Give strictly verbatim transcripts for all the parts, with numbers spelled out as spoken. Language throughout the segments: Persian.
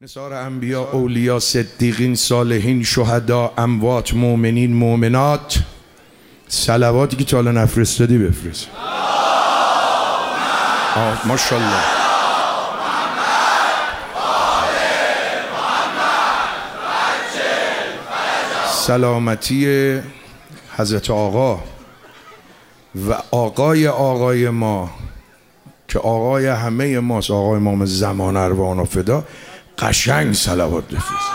نثار انبیا، اولیا، صدیقین، صالحین، شهدا، اموات، مؤمنین، مؤمنات. صلواتی که تا حالا نفرستادی بفرست. آه ماشاءالله. سلامتی حضرت آقا و آقای آقای ما که آقای همه ماست، آقای امام زمان ارواحنا و فدا، قشنگ صلوات بفرست.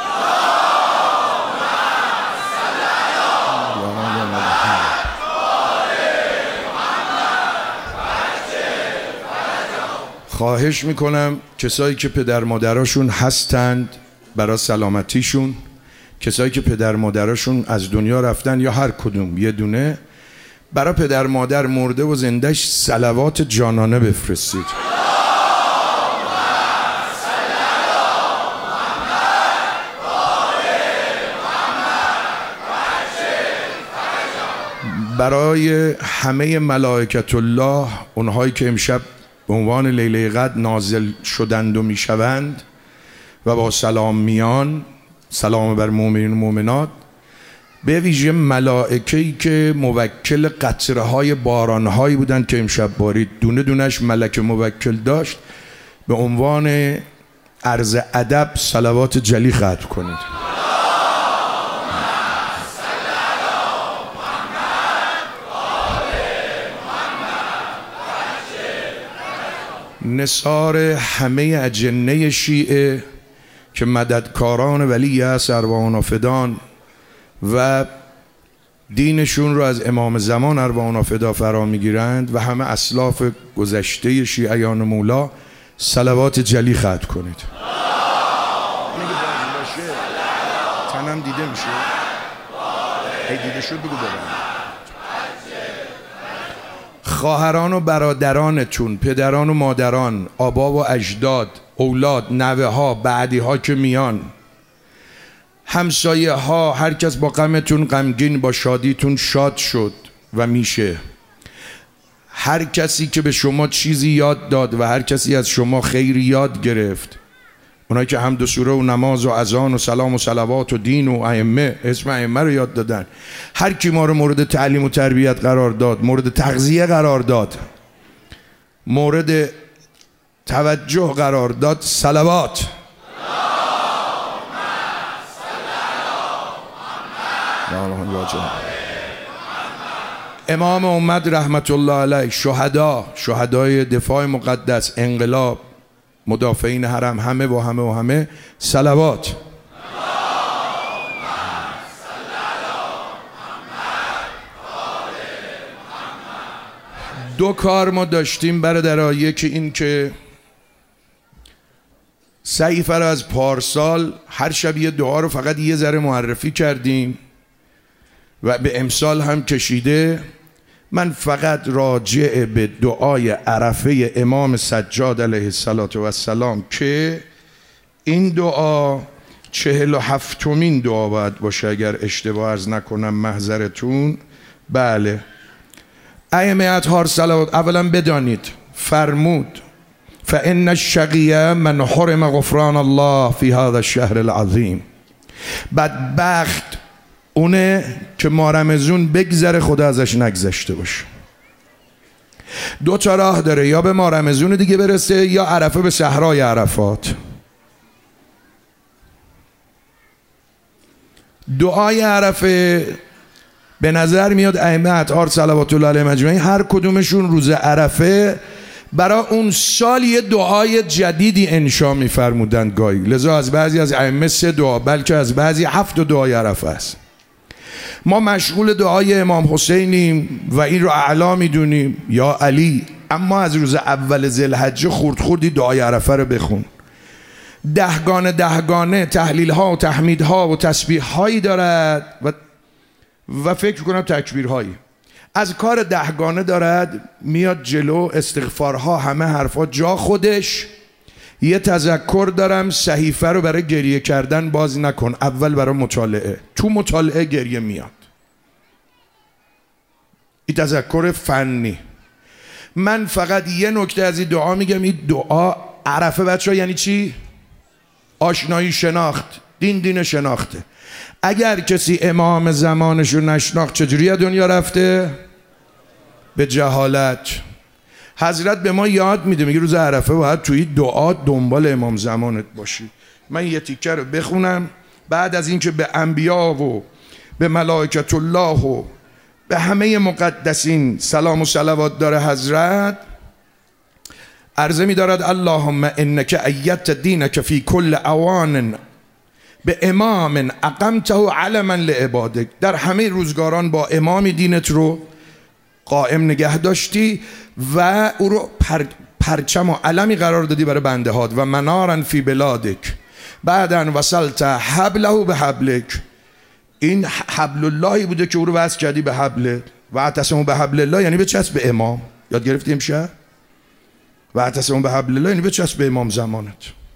خواهش میکنم کسایی که پدر مادراشون هستند برای سلامتیشون، کسایی که پدر مادراشون از دنیا رفتن یا هر کدوم یه دونه، برای پدر مادر مرده و زندهش صلوات جانانه بفرستید. برای همه ملائکت الله، اونهایی که امشب به عنوان لیله قدر نازل شدند و میشوند و با سلام میان، سلام بر مؤمنین و مؤمنات، به ویژه ملائکه‌ای که موکل قطره های باران هایی بودند که امشب بارید، دونه دونش ملک موکل داشت، به عنوان عرض ادب صلوات جلی ختم کنید. نثار همه اجنه شیعه که مددکاران ولی است ارواحنا فدان و دینشون رو از امام زمان ارواحنا فدا فرا میگیرند و همه اسلاف گذشته شیعیان مولا، صلوات جلی ختم کنید. تنم دیده میشه؟ هی دیده شد بگو ببرم. خواهران و برادرانتون، پدران و مادران، آبا و اجداد، اولاد، نوه ها، بعدی ها که میان، همسایه ها، هر کس با غمتون غمگین، با شادیتون شاد شد و میشه. هر کسی که به شما چیزی یاد داد و هر کسی از شما خیری یاد گرفت، اونایی که حمد و سوره و نماز و اذان و سلام و صلوات و دین و ائمه، اسم ائمه رو یاد دادن، هر کی ما رو مورد تعلیم و تربیت قرار داد، مورد تغذیه قرار داد، مورد توجه قرار داد، صلوات. امام امت رحمت الله علیه، شهدا، شهدای دفاع مقدس، انقلاب، مدافعین حرم، همه و همه و همه صلوات. دو کار ما داشتیم برادرها، یکی این که صحیفه رو از پارسال هر شب یه دعا رو فقط یه ذره معرفی کردیم و به امسال هم کشیده. من فقط راجع به دعای عرفه امام سجاد علیه السلام که این دعا چهل و هفتمین دعا باید باشه اگر اشتباه عرض نکنم، محضرتون. بله، ائمه اطهار صلوات. اولا بدانید فرمود فان الشقی من حرم غفران الله فی هذا الشهر العظیم. بدبخت اونه که ما رمضون بگذره خدا ازش نگذشته باشه. دو تا راه داره، یا به ما رمضون دیگه برسه یا عرفه به صحرای عرفات. دعای عرفه به نظر میاد ائمه اطهار صلوات الله علیهم اجمعین هر کدومشون روز عرفه برای اون سال یه دعای جدیدی انشا میفرمودند گاهی، لذا از بعضی از ائمه سه دعا، بلکه از بعضی هفت دعای عرفه است. ما مشغول دعای امام حسینیم و این رو اعلا میدونیم یا علی، اما از روز اول ذوالحجه خورد خوردی دعای عرفه رو بخون. دهگانه دهگانه تحلیل ها و تحمید ها و تسبیح هایی دارد و و فکر کنم تکبیر هایی. از کار دهگانه دارد میاد جلو، استغفارها، همه حرفا جا خودش. یه تذکر دارم، صحیفه رو برای گریه کردن باز نکن، اول برای مطالعه، تو مطالعه گریه میاد. این تذکر فنی. من فقط یه نکته از این دعا میگم، این دعا عرفه بچه ها یعنی چی؟ آشنایی شناخت، دین دین شناخته. اگر کسی امام زمانش رو نشناخت چجوری دنیا رفته؟ به جهالت. حضرت به ما یاد میده، میگه روز عرفه باید توی دعا دنبال امام زمانت باشی. من یه تیکه رو بخونم بعد از اینکه به انبیا و به ملائکت الله و به همه مقدسین سلام و صلوات داره حضرت، عرضه می دارد اللهم انک ایدت دینک فی کل اوان به امام اقمته علما لعبادک. در همه روزگاران با امام دینت رو قائم نگه داشتی و او رو پر پرچم و علمی قرار دادی برای بنده هات و منارا فی بلادک. بعدن وصلت حبله به حبلک. این حبل اللهی بوده که او رو وصل کردی به حبل. و اعتصموا به حبل الله یعنی بچسب به امام. یاد گرفتی امشب؟ و اعتصموا به حبل الله یعنی بچسب به امام زمانت.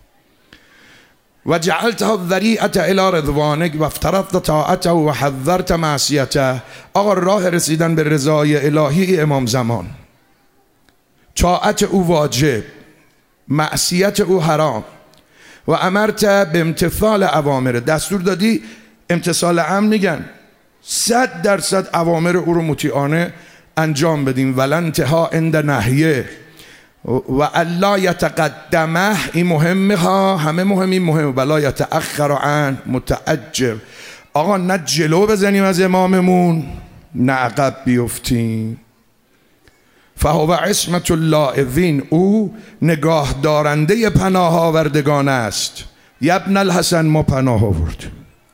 و جعلتها الذریعة الی رضوانک و افترضت طاعته و حذرت معصیته. آقا راه رسیدن به رضای الهی امام زمان، طاعت او واجب، معصیت او حرام. و امرت به امتثال اوامر، دستور دادی امتثال امر میگن صد درصد اوامر او رو مطیعانه انجام بدیم. ولا انتها عند نهیه و الا یتقدمه، این مهمه ها، همه مهم، این مهمه. ولا یتأخر عن متعجب. آقا نه جلو بزنیم از اماممون نه عقب بیفتیم. فهو عصمت اللاعظین، او نگاه دارنده پناه آوردگان است. یبن الحسن ما پناه آورد.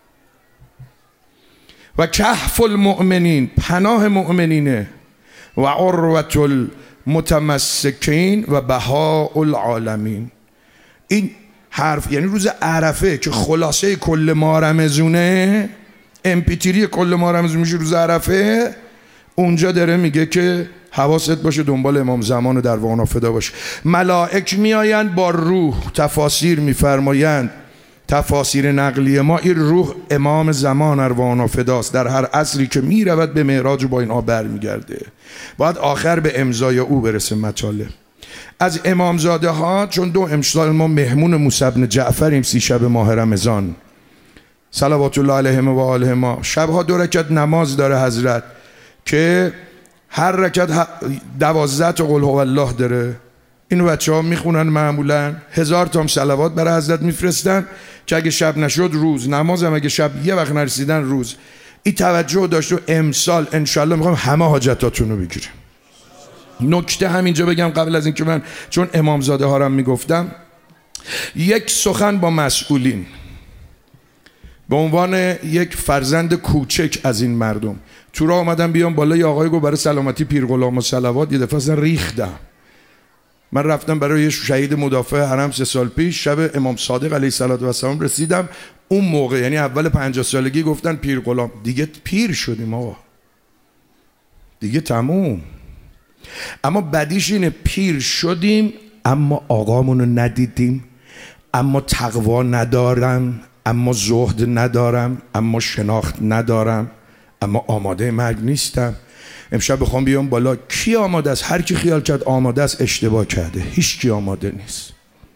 و کهف المؤمنین، پناه مؤمنینه. و عروة المتمسکین و بهاء العالمین. این حرف یعنی روز عرفه که خلاصه کل ماه رمضونه، امپیتری کل ماه رمضون میشه روز عرفه. اونجا داره میگه که حواست باشه دنبال امام زمان در وانا فدا باشه. ملائک میآیند با روح، تفاسیر میفرمایند، تفاسیر نقلی ما، این روح امام زمان اروانا فداست. در هر عصری که میرود به معراج با اینها برمیگرده. باید آخر به امضای او برسه مطالب. از امامزاده ها، چون دو امسال ما مهمون موسی بن جعفریم سی شب ماه رمضان صلوات الله علیهم و آلهما، شبها دو رکعت نماز داره حضرت که هر رکعت دوازده تا قل هو الله داره. اینو بچه ها میخونن معمولا، هزار تا هم صلوات برای حضرت میفرستن که اگه شب نشد روز، نماز هم اگه شب یه وقت نرسیدن روز. این توجه داشت و امسال انشالله میخوام همه حاجتاتون رو بگیریم. نکته همینجا بگم قبل از اینکه من چون امامزاده ها رو میگفتم، یک سخن با مسئولین به عنوان یک فرزند کوچک از این مردم تو راه آمدم بیام بالا. یه آقای گفت برای سلامتی پیر غلام و صلوات. یه دفعه اصلا ریختم. من رفتم برای یه شهید مدافع حرم سه سال پیش، شب امام صادق علیه السلام رسیدم. اون موقع یعنی اول پنجاه سالگی گفتن پیر غلام. دیگه پیر شدیم آقا، دیگه تموم. اما بدیش اینه پیر شدیم اما آقامونو ندیدیم، اما تقوا ندارم، اما زهد ندارم، اما شناخت ندارم، اما آماده مرگ نیستم. امشب بخوام بیام بالا، کی آماده است؟ هر کی خیال کرد آماده است اشتباه کرده. هیچ کی آماده نیست.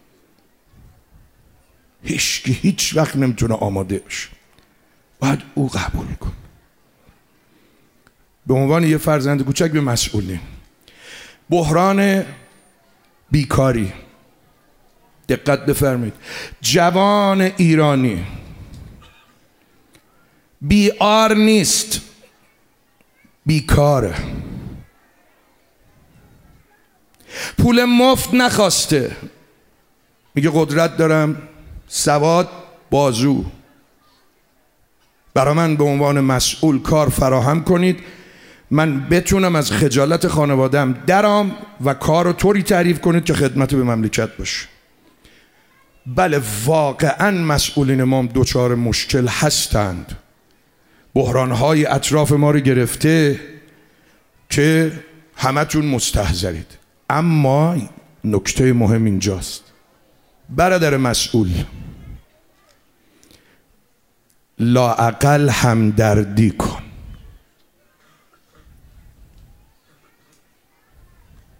هیچ کی هیچ وقت نمیتونه آماده بشه. باید او قبول کن. به عنوان یه فرزند کوچک به مسئولین، بحران بیکاری، دقت بفرمایید. جوان ایرانی بیار نیست، بیکاره. پول مفت نخواسته، میگه قدرت دارم، سواد بازو، برای من به عنوان مسئول کار فراهم کنید، من بتونم از خجالت خانوادم درام و کار رو طوری تعریف کنید که خدمت به مملکت باشه. بله واقعا مسئولین ما دوچار مشکل هستند. بحرانهای اطراف ما رو گرفته که همتون مستحضرید. اما نکته مهم اینجاست، برادر مسئول، لااقل همدردی کن.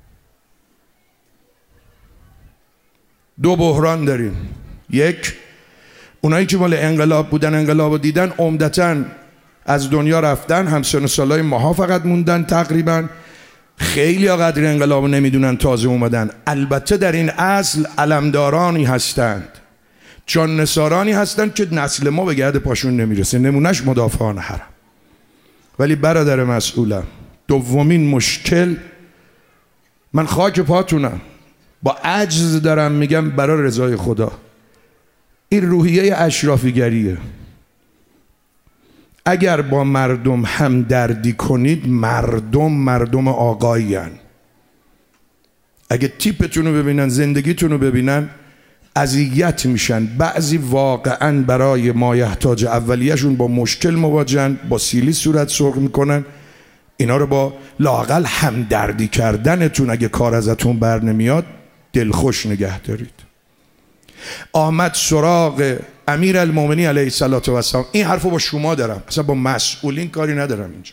دو بحران داریم. یک، اونایی که مال انقلاب بودن انقلاب دیدن عمدتاً از دنیا رفتن، همسن سالای ماها فقط موندن تقریبا. خیلی ها قدر انقلاب نمیدونن، تازه اومدن. البته در این اصل علمدارانی هستند، جان نثارانی هستند که نسل ما به گرد پاشون نمیرسه، نمونش مدافعان حرم. ولی برادر مسئولم، دومین مشکل، من خاک پاتونم، با عجز دارم میگم برای رضای خدا، این روحیه اشرافیگریه. اگر با مردم همدردی کنید، مردم مردم آقایی هن. اگه تیپتون رو ببینن، زندگیتون رو ببینن، اذیت میشن. بعضی واقعا برای مایحتاج اولیه‌شون با مشکل مواجهن، با سیلی صورت سرخ میکنن. اینا رو با لااقل همدردی کردنتون اگه کار ازتون بر نمیاد دلخوش نگه دارید. آمد سراغ امیر المومنین علیه السلام. این حرفو با شما دارم، اصلا با مسئولین کاری ندارم اینجا،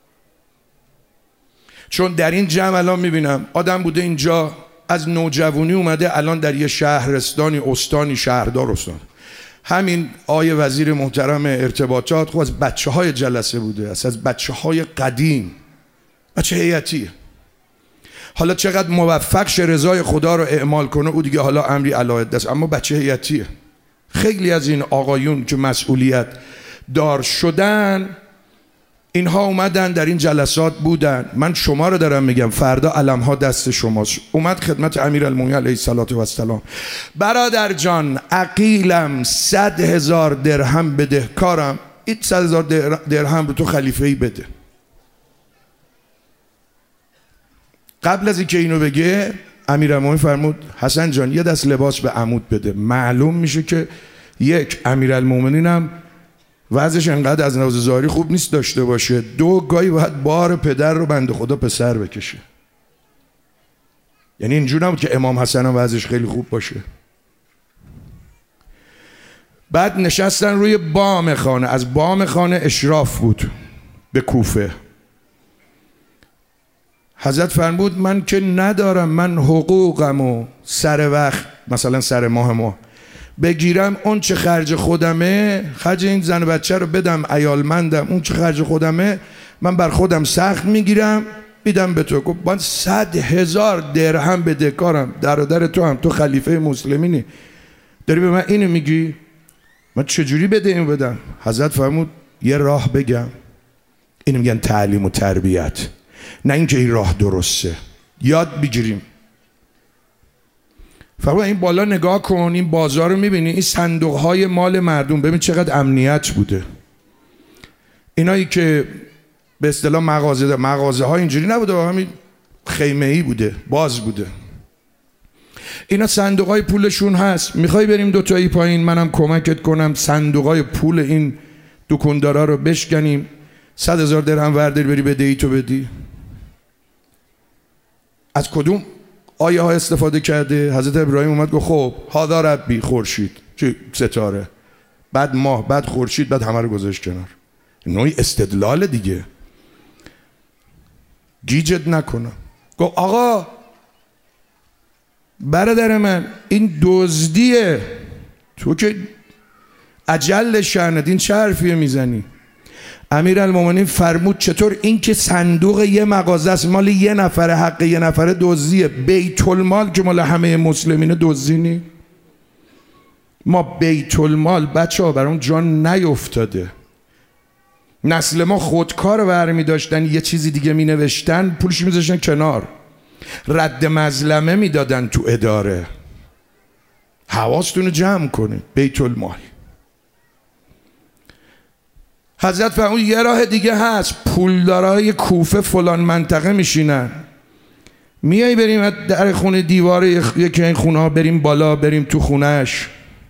چون در این جمع الان میبینم آدم بوده اینجا از نوجوانی اومده، الان در یه شهرستانی، استانی، شهردار استان. همین آیه وزیر محترم ارتباطات خب از بچه های جلسه بوده، از بچه های قدیم، بچه هیئتیه. حالا چقدر موفق شه رضای خدا رو اعمال کنه او دیگه حالا امری علاهده است، اما بچه هیئتیه. خیلی از این آقایون که مسئولیت دار شدن، اینها اومدن در این جلسات بودن. من شما رو دارم میگم، فردا علمها دست شماست. اومد خدمت امیرالمومنین علیه السلام، برادر جان عقیلم، صد هزار درهم بدهکارم، این صد هزار درهم رو تو خلیفه ای بده. قبل از اینکه اینو بگه امیرالمومنین فرمود حسن جان یه دست لباس به عمود بده. معلوم میشه که یک، امیرالمومنین هم وضعش انقدر از نوز ظاهری خوب نیست داشته باشه، دو، گاهی باید بار پدر رو بنده خدا پسر بکشه. یعنی اینجور نبود که امام حسن هم وضعش خیلی خوب باشه. بعد نشستن روی بام خانه، از بام خانه اشراف بود به کوفه. حضرت فرمود من که ندارم، من حقوقم و سر وقت مثلا سر ماه ما بگیرم، اون چه خرج خودمه، خرج این زن و بچه رو بدم، عیالمندم، اون چه خرج خودمه من بر خودم سخت میگیرم میدم به تو. گفت من صد هزار درهم بدهکارم، در و در تو هم، تو خلیفه مسلمینی، داری به من اینو میگی؟ من چجوری بده اینو بدم؟ حضرت فرمود یه راه بگم، اینو میگن تعلیم و تربیت، نه اینکه این راه درسته، یاد بگیریم. فرمود این بالا نگاه کن، این بازار رو میبینی، این صندوق های مال مردم، ببین چقدر امنیت بوده. اینایی که به اصطلاح مغازه مغازه ها اینجوری نبوده، همین خیمه ای بوده، باز بوده. اینا صندوق های پولشون هست. میخوای بریم دوتایی پایین منم کمکت کنم صندوق های پول این دکاندارا رو بشکنیم، صد هزار درهم ورداری بری بدهی تو بدی. از کدوم آیه ها استفاده کرده؟ حضرت ابراهیم اومد گفت خب هاذا ربی، خورشید، چه ستاره، بعد ماه، بعد خورشید، بعد همه رو گذاشت کنار. نوعی استدلال دیگه، گیجت نکنم. گفت آقا برادر من این دزدیه، تو که اجل شأنت این چه حرفیه میزنی؟ امیرالمومنین فرمود چطور؟ این که صندوق یه مغازه است، مال یه نفر، حق یه نفر دزدیه. بیت المال که مال همه مسلمین دزدی نی؟ ما بیت المال بچه ها برام جان نیفتاده. نسل ما خودکار برمی داشتن، یه چیزی دیگه می نوشتن، پولش می داشتن کنار، رد مظلمه می دادن تو اداره. حواستون رو جمع کنید. بیت المال. حضرت فرمود یه راه دیگه هست، پولدارای کوفه فلان منطقه میشینن، میای بریم در خونه دیواره یکی این خونه ها، بریم بالا، بریم تو خونهش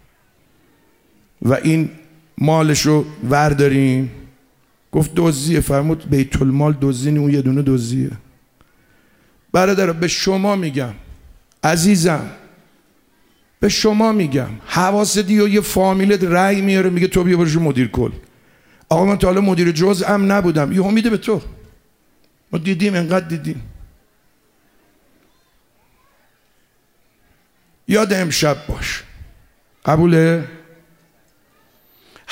و این مالش رو ورداریم. گفت دزدیه. فرمود بیت المال دزدی نی، اون یه دونه دزدیه. برادر به شما میگم عزیزم، به شما میگم حواست و یه فامیلت رأی میاره میگه تو بیا برو مدیر کل. آقا من تا حالا مدیر جزءم نبودم، یهو میده به تو. ما دیدیم، انقدر دیدیم. یاد امشب باش. قبوله؟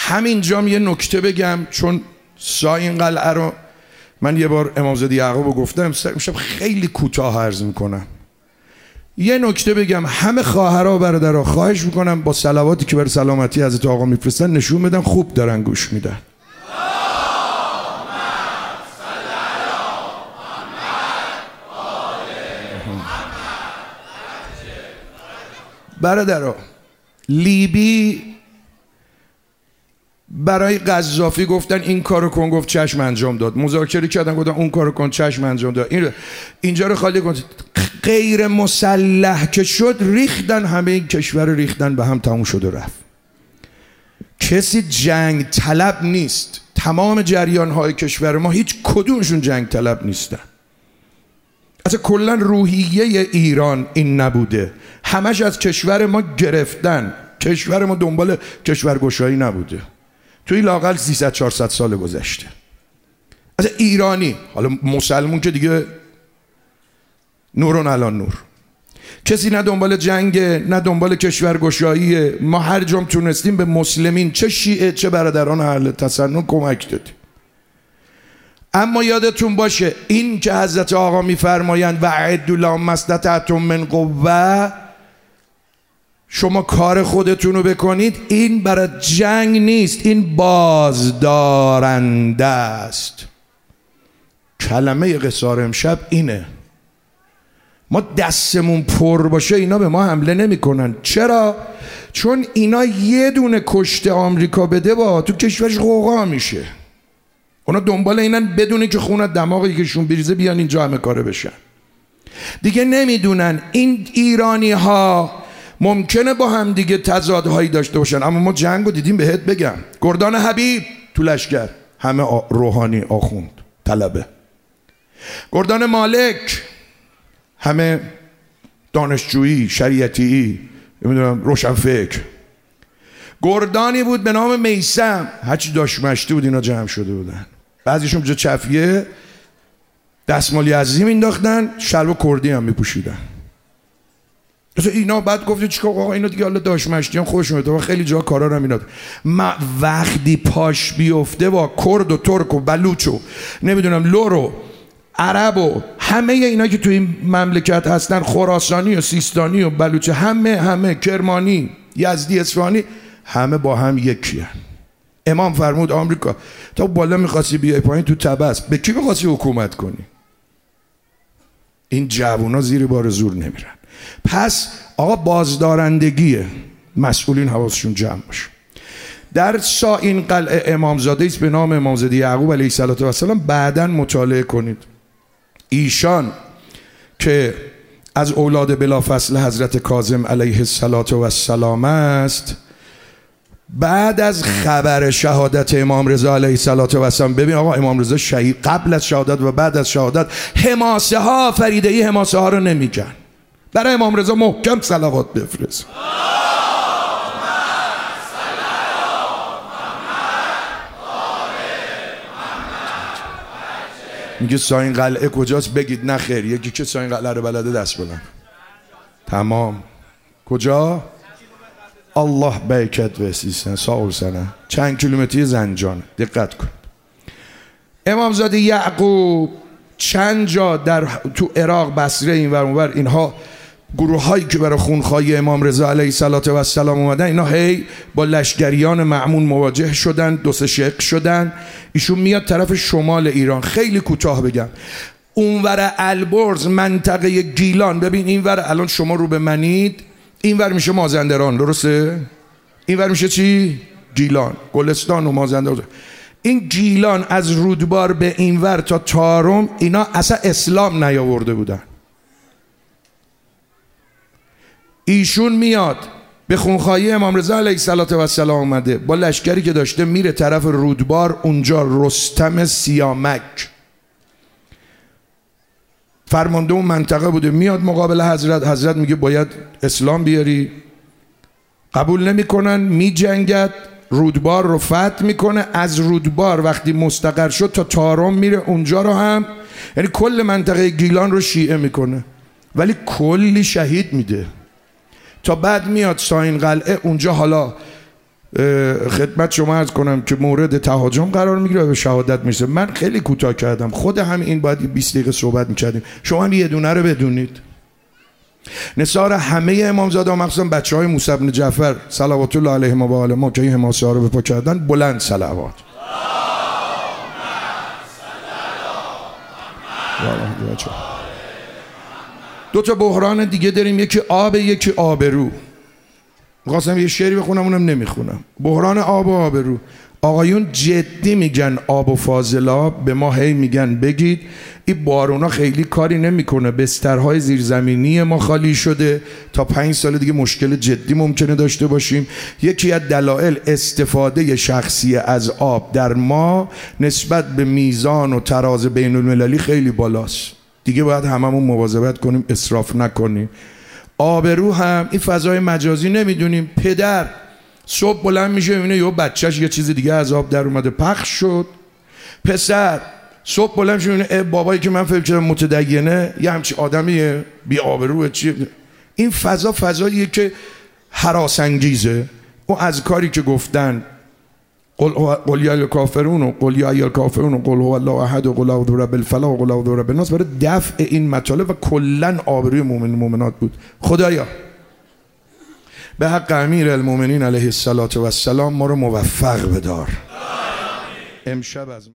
همینجام یه نکته بگم، چون ساین قلعه رو من یه بار امامزاده یعقوب رو گفتم، میشم خیلی کوتاه عرض میکنم. یه نکته بگم، همه خواهرها و برادرها خواهش میکنم با صلواتی که برای سلامتی حضرت آقا میفرستن نشون بدن خوب دارن گوش میدن. برادرها، لیبی برای قذافی گفتن این کارو کن، گفت چشم انجام داد. مذاکره کردن گفتن اون کارو کن، چشم انجام داد. این اینجا رو خالی کن. غیر مسلح که شد ریختن، همه این کشور ریختن به هم، تموم شد و رفت. کسی جنگ طلب نیست. تمام جریان های کشور ما هیچ کدومشون جنگ طلب نیستن. اصلا کلا روحیه ایران این نبوده. همش از کشور ما گرفتن. کشور ما دنبال کشورگشایی نبوده. توی لااقل سیصد چهارصد سال گذشته. اصلا ایرانی، حالا مسلمون که دیگه نورون الان نور، کسی نه دنبال جنگ نه دنبال کشورگشایی. ما هر جام تونستیم به مسلمین، چه شیعه چه برادران اهل تسنن، کمک دادیم. اما یادتون باشه این که حضرت آقا میفرمایند و اعدوا لهم ما استطعتم من قوه، شما کار خودتون رو بکنید، این برای جنگ نیست، این بازدارنده است. کلمه قصار امشب اینه. ما دستمون پر باشه اینا به ما حمله نمی کنن. چرا؟ چون اینا یه دونه کشته آمریکا بده با تو کشورش غوغا میشه. اونا دنبال اینن بدونی که خون دماغی کهشون بریزه بیان اینجا همه کاره بشن. دیگه نمیدونن این ایرانی ها ممکنه با هم دیگه تضادهایی داشته باشن، اما ما جنگو دیدیم. بهت بگم گردان حبیب تو لشکر همه روحانی آخوند طلبه، گردان مالک همه دانشجویی شریعتی، نمیدونم روشن فکر. گردانی بود به نام میثم، هرچی داشت مشتی بود اینا جمع شده بودن. بعضیشون جا چفیه دستمالی عظیم اینداختن، شلوار کردی هم میپوشیدن. اینا بعد گفتید چیکار آقا اینا دیگه حالا داشت مشتیان خوشم میاد، خیلی جا کارا رو میاد. ما وقتی پاش بیفته با کرد و ترک و بلوچ و نمیدونم لور و عرب و همه اینا که تو این مملکت هستن، خراسانی و سیستانی و بلوچ، همه همه کرمانی یزدی اصفهانی، همه با هم یکی هن. امام فرمود آمریکا تا بالا میخواستی بیای پایین تو تبس، به کی میخواستی حکومت کنی؟ این جوونا زیر بار زور نمیرن. پس آقا بازدارندگیه، مسئولین حواسشون جمع باشه. در ساین قلعه امامزاده است به نام امامزاده یعقوب علیه السلام. بعداً مطالعه کنید. ایشان که از اولاد بلافصل حضرت کاظم علیه السلام است، بعد از خبر شهادت امام رضا علیه السلام، ببین آقا امام رضا شهید قبل از شهادت و بعد از شهادت حماسه ها فریده ای حماسه ها رو نمیگن. برای امام رضا محکم صلوات بفرست. میگه ساین قلعه کجاست؟ بگید نه خیر. یکی که ساین قلعه رو بلده دست بلند. تمام. کجا؟ الله بیکت و سیستن ساول سنه، چند کیلومتری زنجان. دقت کن. امامزاده یعقوب چند جا در تو عراق، بصره، این ور اون ور، اینها گروه هایی که برای خونخواهی امام رضا علیه السلام اومدن، اینا هی با لشکریان مأمون مواجه شدن، دو سه شق شدن. ایشون میاد طرف شمال ایران. خیلی کوتاه بگم، اونور البرز منطقه گیلان، ببین اینور الان شما رو به منید، اینور میشه مازندران، درسته؟ اینور میشه چی؟ گیلان، گلستان و مازندران. این گیلان از رودبار به اینور تا تارم، اینا اصلا اسلام نیاورده بودن. ایشون میاد به خونخواهی امام رضا علیه السلام اومده، با لشکری که داشته میره طرف رودبار. اونجا رستم سیامک فرمانده اون منطقه بوده، میاد مقابل حضرت. حضرت میگه باید اسلام بیاری، قبول نمیکنن، میجنگد، رودبار رو فتح میکنه. از رودبار وقتی مستقر شد تا تارم میره، اونجا رو هم، یعنی کل منطقه گیلان رو شیعه میکنه، ولی کلی شهید میده. تا بعد میاد ساین قلعه، اونجا حالا خدمت شما عرض کنم که مورد تهاجم قرار میگیره و به شهادت میرسه. من خیلی کوتاه کردم، خود هم این باید بیست دقیقه صحبت میکردیم. شما هم یه دونه رو بدونید. نثار همه امامزاده مخصوصا بچه های موسی بن جعفر صلوات الله علیهم و آله ما که این حماسه ها رو به پا کردن، بلند صلوات. دو تا بحران دیگه داریم، یکی آب، یکی آبرو. می‌خواستم یه شعری بخونم اونم نمیخونم. بحران آب و آبرو. آقایون جدی میگن آب و فاضلاب، به ما هی میگن بگید این بارونا خیلی کاری نمیکنه، بسترهای زیرزمینی ما خالی شده، تا پنج سال دیگه مشکل جدی ممکنه داشته باشیم. یکی از دلایل استفاده شخصی از آب در ما نسبت به میزان و تراز بین المللی خیلی بالاست. دیگه باید هممون مواظبت کنیم اسراف نکنیم. آبرو هم این فضای مجازی نمیدونیم. پدر صبح بلند میشه میبینه یه بچهش یه چیز دیگه از آب در اومده پخش شد. پسر صبح بلند میشه میبینه بابایی که من فکر کردم متدینه یه همچین آدمیه بی آبروه. چیه این فضا؟ فضاییه که هراس انگیزه. و از کاری که گفتن قل یا الکافرون و قل یا الکافرون و قل هو الله احد و قل اعوذ برب الفلق و قل اعوذ برب الناس برای دفع این مطالب و کلا آبروی مؤمن مومنات بود. خدایا به حق امیر المؤمنین علیه الصلاة و السلام ما رو موفق بدار. امشب از